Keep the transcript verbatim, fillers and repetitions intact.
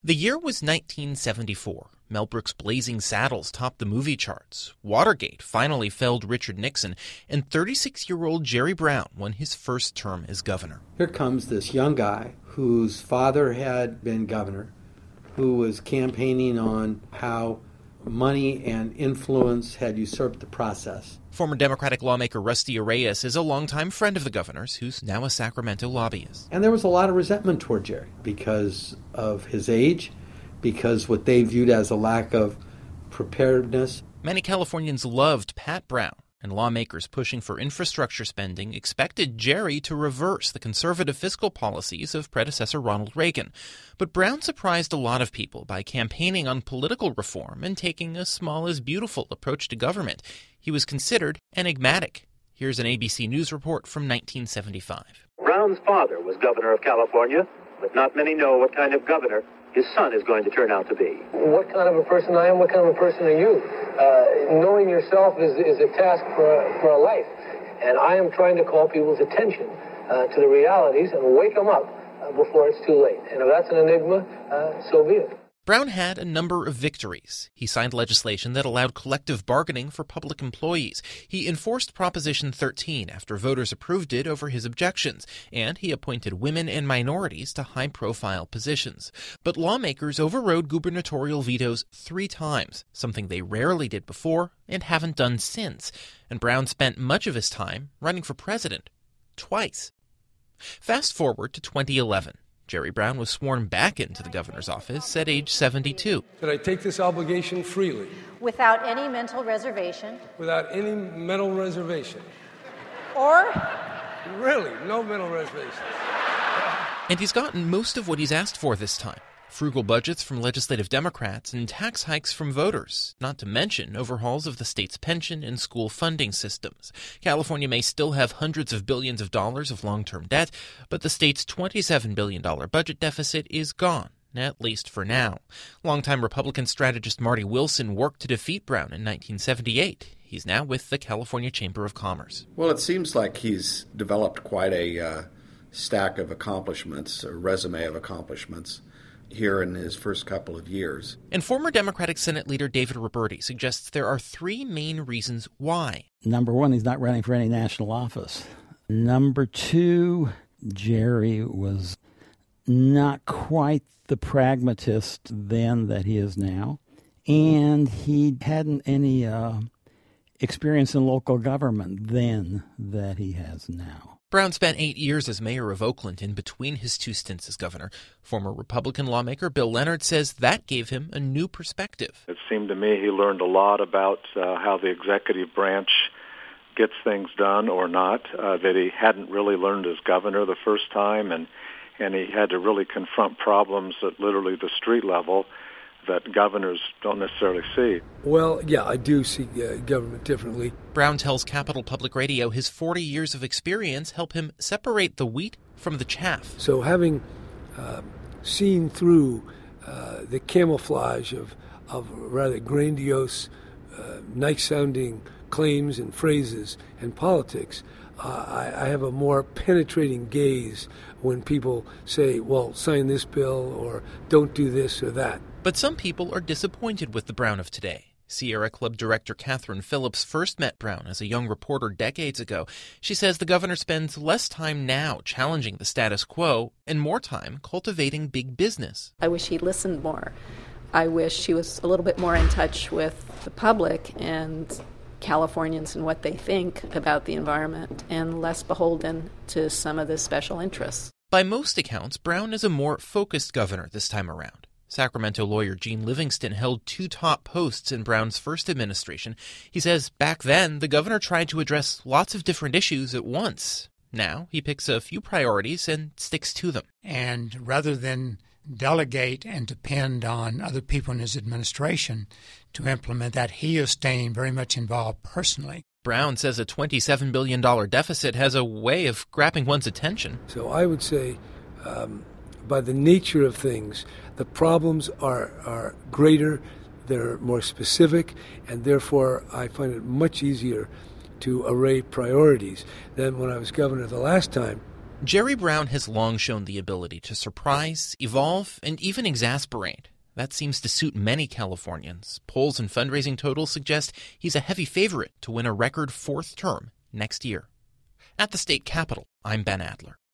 The year was nineteen seventy-four. Mel Brooks' Blazing Saddles topped the movie charts. Watergate finally felled Richard Nixon, and thirty-six-year-old Jerry Brown won his first term as governor. Here comes this young guy whose father had been governor, who was campaigning on how money and influence had usurped the process. Former Democratic lawmaker Rusty Arias is a longtime friend of the governor's, who's now a Sacramento lobbyist. And there was a lot of resentment toward Jerry because of his age, because what they viewed as a lack of preparedness. Many Californians loved Pat Brown, and lawmakers pushing for infrastructure spending expected Jerry to reverse the conservative fiscal policies of predecessor Ronald Reagan. But Brown surprised a lot of people by campaigning on political reform and taking a small is beautiful approach to government. He was considered enigmatic. Here's an A B C News report from nineteen seventy-five. Brown's father was governor of California, but not many know what kind of governor his son is going to turn out to be. What kind of a person I am, what kind of a person are you? Uh, knowing yourself is, is a task for a, for a life. And I am trying to call people's attention uh, to the realities and wake them up uh, before it's too late. And if that's an enigma, uh, so be it. Brown had a number of victories. He signed legislation that allowed collective bargaining for public employees. He enforced Proposition thirteen after voters approved it over his objections, and he appointed women and minorities to high-profile positions. But lawmakers overrode gubernatorial vetoes three times, something they rarely did before and haven't done since. And Brown spent much of his time running for president, twice. Fast forward to twenty eleven. Jerry Brown was sworn back into the governor's office at age seventy-two. That I take this obligation freely. Without any mental reservation. Without any mental reservation. Or? Really, no mental reservation. And he's gotten most of what he's asked for this time. Frugal budgets from legislative Democrats and tax hikes from voters, not to mention overhauls of the state's pension and school funding systems. California may still have hundreds of billions of dollars of long-term debt, but the state's twenty-seven billion dollars budget deficit is gone, at least for now. Longtime Republican strategist Marty Wilson worked to defeat Brown in nineteen seventy-eight. He's now with the California Chamber of Commerce. Well, it seems like he's developed quite a uh, stack of accomplishments, a resume of accomplishments, here in his first couple of years. And former Democratic Senate leader David Roberti suggests there are three main reasons why. Number one, he's not running for any national office. Number two, Jerry was not quite the pragmatist then that he is now. And he hadn't any uh, experience in local government then that he has now. Brown spent eight years as mayor of Oakland in between his two stints as governor. Former Republican lawmaker Bill Leonard says that gave him a new perspective. It seemed to me he learned a lot about uh, how the executive branch gets things done or not, uh, that he hadn't really learned as governor the first time, and, and he had to really confront problems at literally the street level that governors don't necessarily see. Well, yeah, I do see uh, government differently. Brown tells Capital Public Radio his forty years of experience help him separate the wheat from the chaff. So having uh, seen through uh, the camouflage of, of rather grandiose, uh, nice-sounding claims and phrases and politics, uh, I, I have a more penetrating gaze when people say, well, sign this bill or don't do this or that. But some people are disappointed with the Brown of today. Sierra Club director Catherine Phillips first met Brown as a young reporter decades ago. She says the governor spends less time now challenging the status quo and more time cultivating big business. I wish he listened more. I wish he was a little bit more in touch with the public and Californians and what they think about the environment and less beholden to some of the special interests. By most accounts, Brown is a more focused governor this time around. Sacramento lawyer Gene Livingston held two top posts in Brown's first administration. He says back then, the governor tried to address lots of different issues at once. Now, he picks a few priorities and sticks to them. And rather than delegate and depend on other people in his administration to implement that, he is staying very much involved personally. Brown says a twenty-seven billion dollars deficit has a way of grabbing one's attention. So I would say, um, by the nature of things, the problems are, are greater, they're more specific, and therefore I find it much easier to array priorities than when I was governor the last time. Jerry Brown has long shown the ability to surprise, evolve, and even exasperate. That seems to suit many Californians. Polls and fundraising totals suggest he's a heavy favorite to win a record fourth term next year. At the state capitol, I'm Ben Adler.